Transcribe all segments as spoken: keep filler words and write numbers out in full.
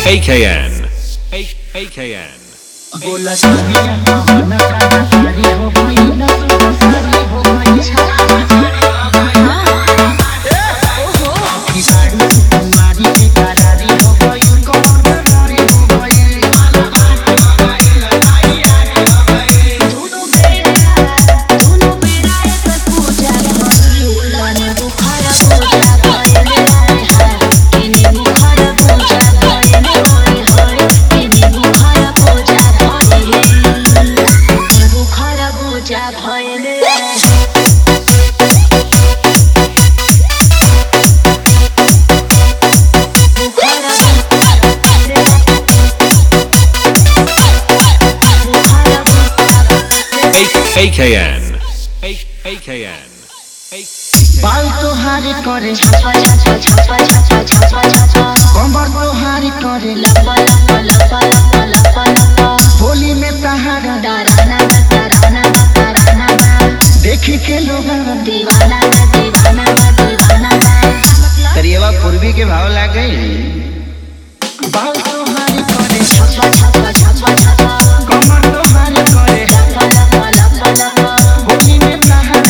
A K N. A K N. A K N. A K N. बाल तोहारी करे छापा छापा छापा छापा छापा छापा कमर तोहारी करे लपा लपा लपा लपा लपा लपा होली में तहारा डराना डराना डराना देखी के लोग दीवाना दीवाना दीवाना करिएवा पूर्वी के भाव लागे बाल तोहारी करे छापा छापा छापा छापा कमर तोहारी करे लपा लपा लपा लपा होली में तहारा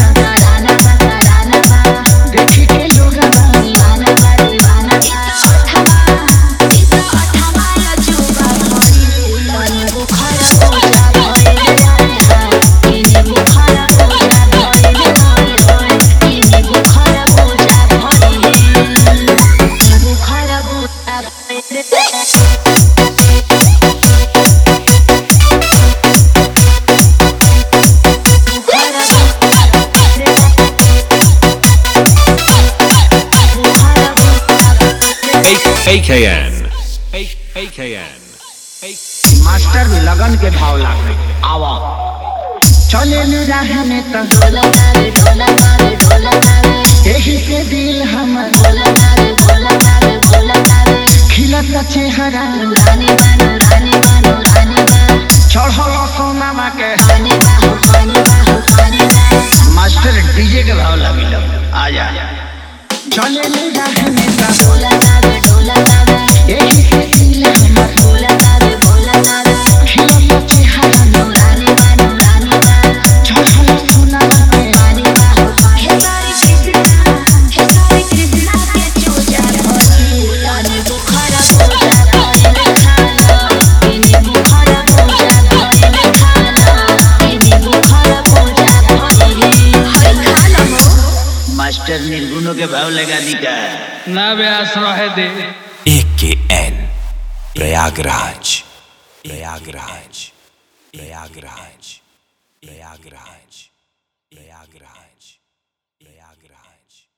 A K N. A K N. Master भी लगन के भाव लागे आवा चले न रहने त डोला मारे डोला मारे डोला मारे यही से दिल हमर डोला मारे डोला मारे डोला मारे खिलत चेहरा रानी बानो रानी बानो रानी बा चढ़ल सोनामा के पानी बाहो पानी बाहो पानी बा मास्टर डीजे के भाव लागे आ जा चले न रहने त डोला मारे डोला मारे यही से दिल हमर डोला मारे डोला मारे खिलत चेहरा रानी बानो रानी बा चढ़ल सोनामा के पानी बाहो हे सारी कृष्णा हे सारी कृष्णा के चोजा भरी रानी बुखारा पूजा भरे खाना इने बुखारा पूजा भरे खाना इने बुखारा पूजा भरे हर खाना हो मास्टर निर्गुणों के भाव लगा दी का ना व्यास रहे दे A K N Prayagraj Prayagraj Prayagraj Prayagraj Prayagraj Prayagraj